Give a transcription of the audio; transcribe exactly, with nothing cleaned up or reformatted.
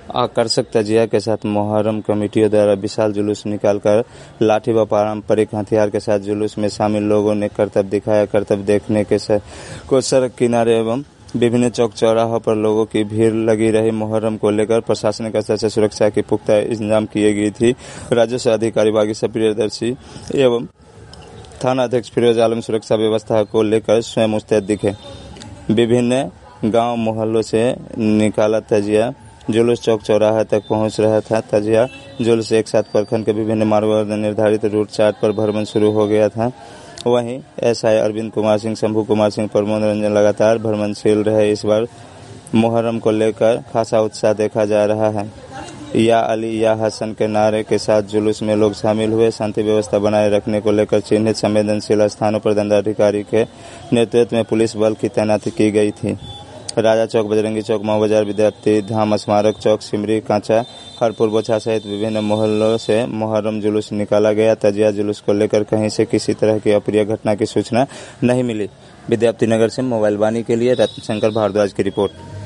आकर्षक तजिया के साथ मुहर्रम कमेटियों द्वारा विशाल जुलूस निकालकर लाठी व पारंपरिक हथियार के साथ जुलूस में शामिल लोगों ने करतब दिखाया। करतब देखने के को सड़क किनारे एवं विभिन्न चौक चौराहों पर लोगों की भीड़ लगी रही। मुहर्रम को लेकर प्रशासनिक स्तर से सुरक्षा की पुख्ता इंतजाम किए गई थी। राजस्व अधिकारी बागीसा प्रियदर्शी एवं थाना अध्यक्ष फिरोज आलम सुरक्षा व्यवस्था को लेकर स्वयं मुस्तैद दिखे। विभिन्न गांव मोहल्लों से निकाला तजिया जुलूस चौक चौराहा तक पहुंच रहा था। तजिया जुलूस एक साथ प्रखंड के विभिन्न मार्गों पर निर्धारित रूट चार्ट पर भ्रमण शुरू हो गया था। वहीं एसआई अरविंद कुमार सिंह, शंभू कुमार सिंह, प्रमोद रंजन लगातार भ्रमणशील रहे। इस बार मुहर्रम को लेकर खासा उत्साह देखा जा रहा है। या अली या हसन के नारे के साथ जुलूस में लोग शामिल हुए। शांति व्यवस्था बनाए रखने को लेकर चिन्हित संवेदनशील स्थानों पर दंडाधिकारी के नेतृत्व में पुलिस बल की तैनाती की गई थी। राजा चौक, बजरंगी चौक, माओ बाजार, विद्यार्थी धाम, स्मारक चौक, सिमरी, कांचा, हरपुर, बोछा सहित विभिन्न मोहल्लों से मुहर्रम जुलूस निकाला गया। तजिया जुलूस को लेकर कहीं से किसी तरह की अप्रिय घटना की सूचना नहीं मिली। विद्यार्थी नगर से मोबाइल वाणी के लिए रत्नशंकर भारद्वाज की रिपोर्ट।